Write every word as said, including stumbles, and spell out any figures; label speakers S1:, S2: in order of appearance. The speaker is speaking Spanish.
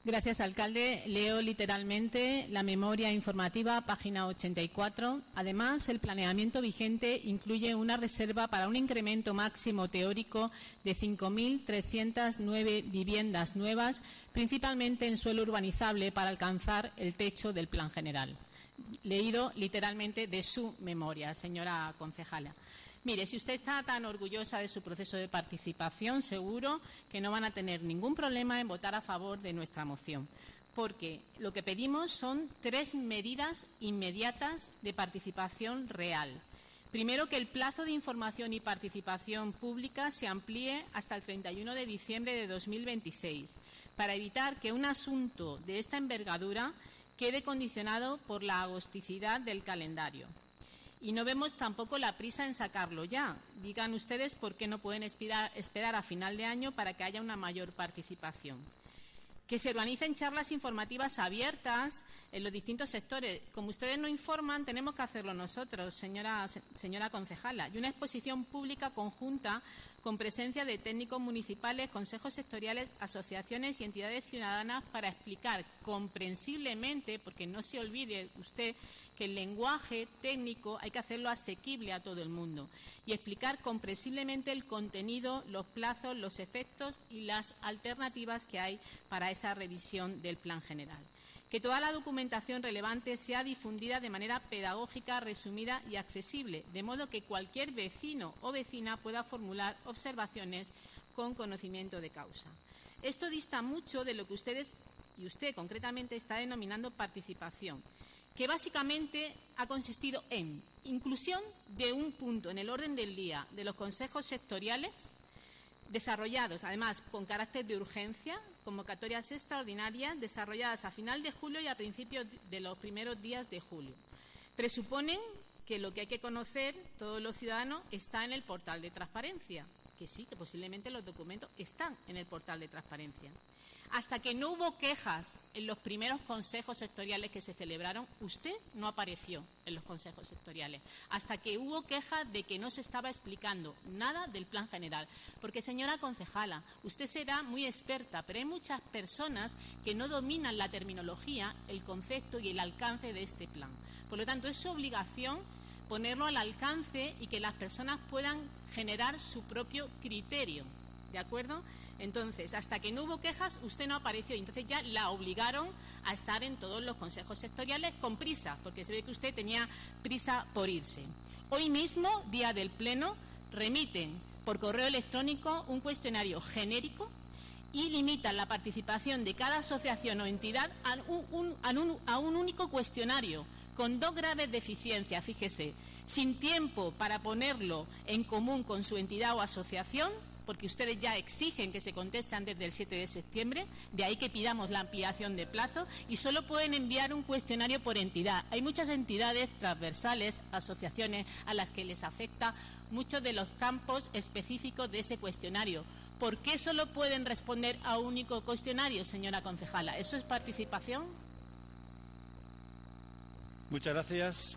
S1: Gracias, alcalde. Leo literalmente la memoria informativa, página ochenta y cuatro. Además, el planeamiento vigente incluye una reserva para un incremento máximo teórico de cinco mil trescientas nueve viviendas nuevas, principalmente en suelo urbanizable, para alcanzar el techo del plan general. Leído literalmente de su memoria, señora concejala. Mire, si usted está tan orgullosa de su proceso de participación, seguro que no van a tener ningún problema en votar a favor de nuestra moción, porque lo que pedimos son tres medidas inmediatas de participación real. Primero, que el plazo de información y participación pública se amplíe hasta el treinta y uno de diciembre de dos mil veintiséis, para evitar que un asunto de esta envergadura quede condicionado por la agosticidad del calendario. Y no vemos tampoco la prisa en sacarlo ya. Digan ustedes por qué no pueden esperar, esperar a final de año para que haya una mayor participación. Que se organicen charlas informativas abiertas en los distintos sectores. Como ustedes no informan, tenemos que hacerlo nosotros, señora, señora concejala. Y una exposición pública conjunta con presencia de técnicos municipales, consejos sectoriales, asociaciones y entidades ciudadanas para explicar comprensiblemente, porque no se olvide usted que el lenguaje técnico hay que hacerlo asequible a todo el mundo, y explicar comprensiblemente el contenido, los plazos, los efectos y las alternativas que hay para esa revisión del plan general. Que toda la documentación relevante sea difundida de manera pedagógica, resumida y accesible, de modo que cualquier vecino o vecina pueda formular observaciones con conocimiento de causa. Esto dista mucho de lo que ustedes, y usted concretamente, está denominando participación, que básicamente ha consistido en inclusión de un punto en el orden del día de los consejos sectoriales, desarrollados además con carácter de urgencia, convocatorias extraordinarias desarrolladas a final de julio y a principios de los primeros días de julio. Presuponen que lo que hay que conocer todos los ciudadanos está en el portal de transparencia, que sí, que posiblemente los documentos están en el portal de transparencia. Hasta que no hubo quejas en los primeros consejos sectoriales que se celebraron, usted no apareció en los consejos sectoriales. Hasta que hubo quejas de que no se estaba explicando nada del plan general. Porque, señora concejala, usted será muy experta, pero hay muchas personas que no dominan la terminología, el concepto y el alcance de este plan. Por lo tanto, es su obligación ponerlo al alcance y que las personas puedan generar su propio criterio. ¿De acuerdo? Entonces, hasta que no hubo quejas, usted no apareció. Y entonces ya la obligaron a estar en todos los consejos sectoriales con prisa, porque se ve que usted tenía prisa por irse. Hoy mismo, día del Pleno, remiten por correo electrónico un cuestionario genérico y limitan la participación de cada asociación o entidad a un, un, a un, a un único cuestionario, con dos graves deficiencias, fíjese, sin tiempo para ponerlo en común con su entidad o asociación, porque ustedes ya exigen que se conteste antes del siete de septiembre, de ahí que pidamos la ampliación de plazo, y solo pueden enviar un cuestionario por entidad. Hay muchas entidades transversales, asociaciones, a las que les afecta muchos de los campos específicos de ese cuestionario. ¿Por qué solo pueden responder a un único cuestionario, señora concejala? ¿Eso es participación?
S2: Muchas gracias.